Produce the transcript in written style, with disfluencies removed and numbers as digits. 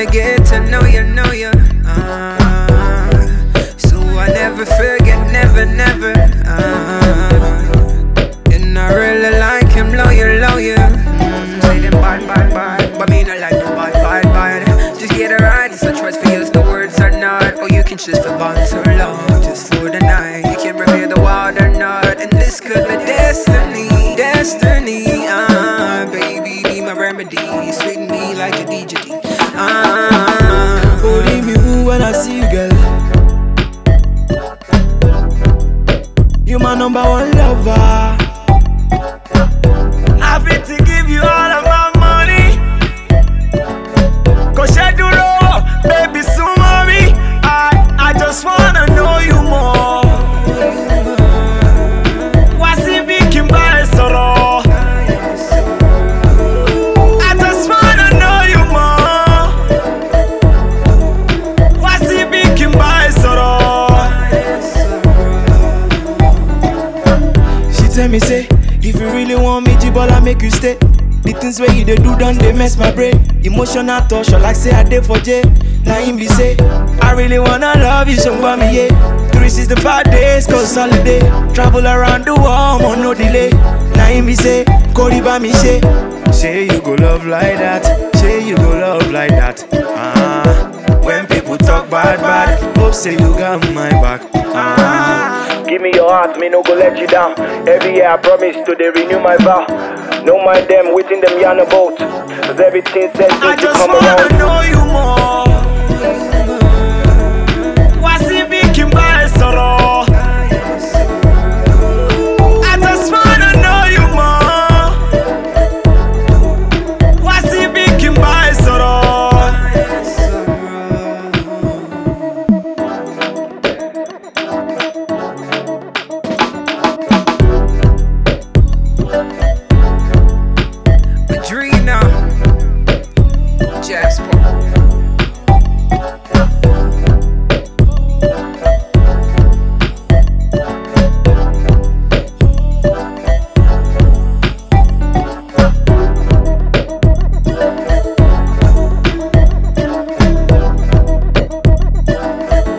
wanna get to know you, so I never forget, never. And I really like him, loyal. Say them bad, but me not like no bad. Just get it right, it's a choice for you, the words are not. Or you can choose for bonds or love, just for the night. You can reveal the wild or not, and this could be destiny. Baby, be my remedy, sweeten me like a DJ. Only me when I see you, girl. You my number one lover. Happy to give you all of my money. Cause you do love, baby, so mommy. I just wanna know you more. What's it making by sorrow? I just wanna know you more. What's it making by sorrow? She tell me say, if you really want me, Jibola make you stay. The things where you they do done, they mess my brain. Emotional torture, like say I did for Jay. Now him be say, I really wanna love you, so for me, yeah. 365 days, cause holiday. Travel around the world, on no delay. Now him be say, Cody by me, say you go love like that. Say you go love like that. When people talk bad, hope say you got my back. Give me your heart, me no go let you down. Every year I promise to they renew my vow. No mind them waiting them yarn about. Cause everything says I to just come wanna around. know you more.